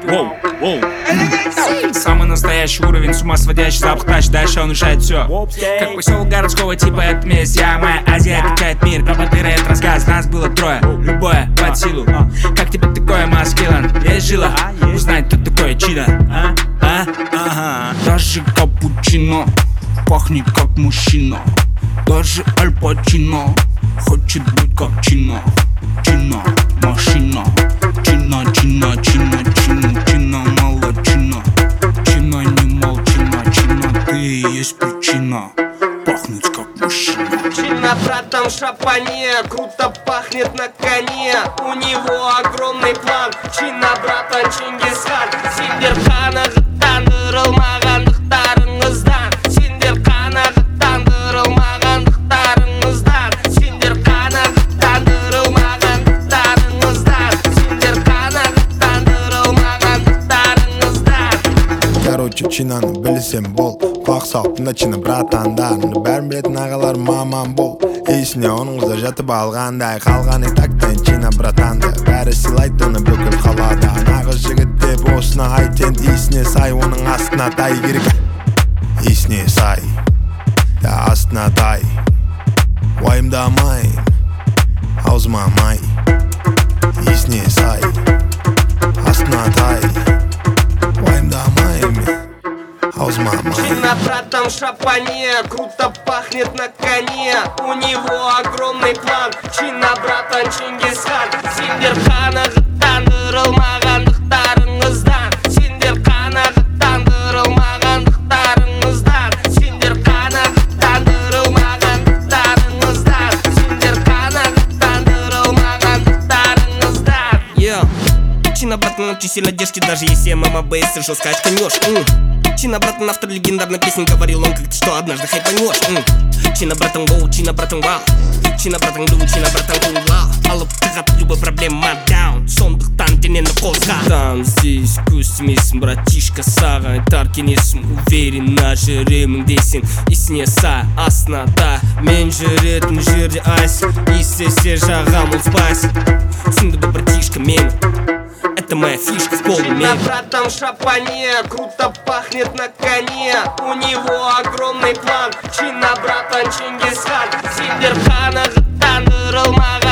Воу, воу. Самый настоящий уровень, с ума сводящий запах тач. Дальше он решает все. Как поселок городского типа, это месть. Я, моя Азия, качает мир. Пропотыры, это рассказ, нас было трое. Любое под силу. Как тебе такое, маскилан? Есть жила? Узнать, кто такое чидо. Даже капучино пахнет как мужчина. Даже Аль Пачино хочет быть как Чино. Чино, машина. Чина, чина, чина, чина, чина, молодчина. Чина, не молчина, чина, ты и есть причина пахнуть как мужчина. Чина, братан, в шапане, круто пахнет на коне. У него огромный план. Чина, братан, Чингисхан. Сендерхана жыттандырылмағандықтарыңыздан. Сендерхана жыттандырылмағандықтарыңыздан. Сендерхана жыттандырылмағандықтарыңыздан. Сендерхана жыттандырылмағандықтарыңыздан. Короче, чинаны білсем бол. Құлақ сауыптында чина братандарыңды бәрін білетін ағалар маман бол. Есіне оның қызы жатып алғандай қалғаны тактен чина братанды. Бәрі сыйлайды оны бүкіл қалада. Нағыз жігіт деп осына айтен есіне сай, оның астына тай керек. Есіне сай, да астына тай. Уайымдамайым, аузыма май. Есіне сай, астына тай. Уайымдамайым, аузыма май. Чина, братан, в шапане, круто пахнет на коне. У него огромный план. Чина, братан, Чингисхан. Сендерхана жыттандырылмағандықтарыңыздан. Сендерхана жыттандырылмағандықтарыңыздан. Сендерхана жыттандырылмағандықтарыңыздан. Сендерхана жыттандырылмағандықтарыңыздан. Чина, братан, очень сильно держки, даже если мама бейс и жестко очканешь. Чина, братан, автор легендарной песни, говорил он как-то, что однажды хайпанешь. Чина, братан, воу, чина, братан, вау. Чина, братан, глю, чина, братан, кул, вау. Алып тығат любой проблема даун. Сондықтан денені қозға. Там здесь көстемесің, братишка, саған айтар кеңесім. Уверенно жүремін десең, есіне сай, астына тай. Мен жүретін жерде айсың, естесе жағам ол спайсың. Түсінді бұл братишка мені, это моя фишка в полуме. Чина, братан, в шапане, круто пахнет на коне. У него огромный план. Чина, братан, Чингисхан. Сендерхана жыттандырылмаған